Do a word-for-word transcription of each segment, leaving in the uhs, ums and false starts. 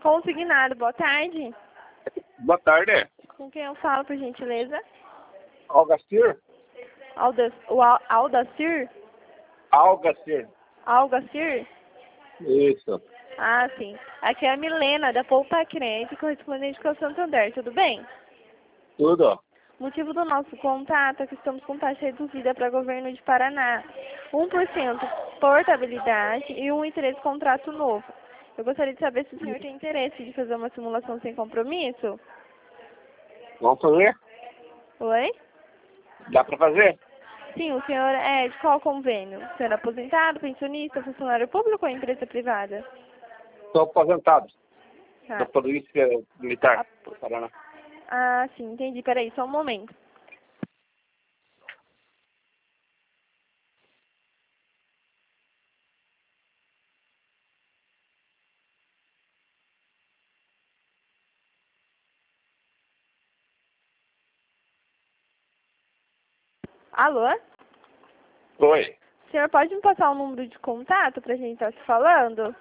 Consignado, boa tarde. Boa tarde. Com quem eu falo, por gentileza? Algacir? Alda, o Al, Aldacir? Algacir. Algacir? Isso. Ah, sim. Aqui é a Milena, da Poupa Crédito, correspondente com o Santander, tudo bem? Tudo. Motivo do nosso contato é que estamos com taxa reduzida para governo de Paraná. um por cento portabilidade e um vírgula três por cento contrato novo. Eu gostaria de saber se o senhor tem interesse de fazer uma simulação sem compromisso. Vamos fazer? Oi? Dá pra fazer? Sim, o senhor é de qual convênio? O senhor é aposentado, pensionista, funcionário público ou empresa privada? Estou aposentado. Tá. Da Polícia Militar do Paraná. Ah, sim, entendi. Peraí, só um momento. Alô? Oi. O senhor pode me passar o número de contato pra gente estar se falando?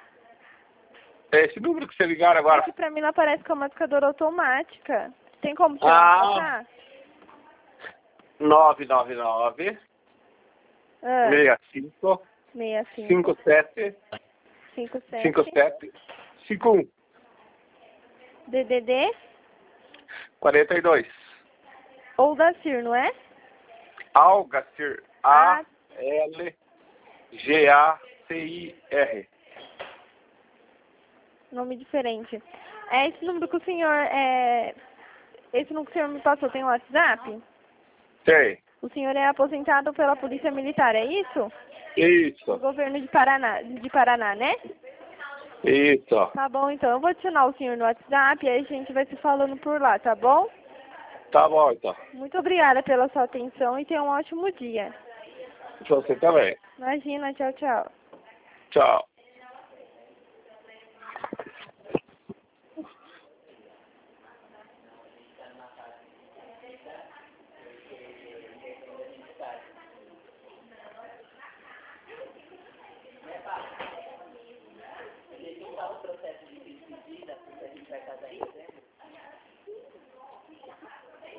É esse número que você ligaram É agora? que pra mim não aparece como marcadora automática. Tem como o senhor Ah. passar? nove nove nove, Ah, seis cinco, seis cinco, cinco sete, cinco cinco sete, sete, cinco um, D D D quarenta e dois. ou da C I R, não é? Algacir. Ah. A L G A C I R. Nome diferente. É esse número que o senhor é... Esse número que o senhor me passou tem o WhatsApp? Sei. O senhor é aposentado pela Polícia Militar, é isso? Isso. Do governo de Paraná, de Paraná, né? Isso. Tá bom, então. Eu vou adicionar o senhor no WhatsApp e aí a gente vai se falando por lá, tá bom? Tá bom, então. Muito obrigada pela sua atenção e tenha um ótimo dia. Você também. Imagina, tchau, tchau. Tchau.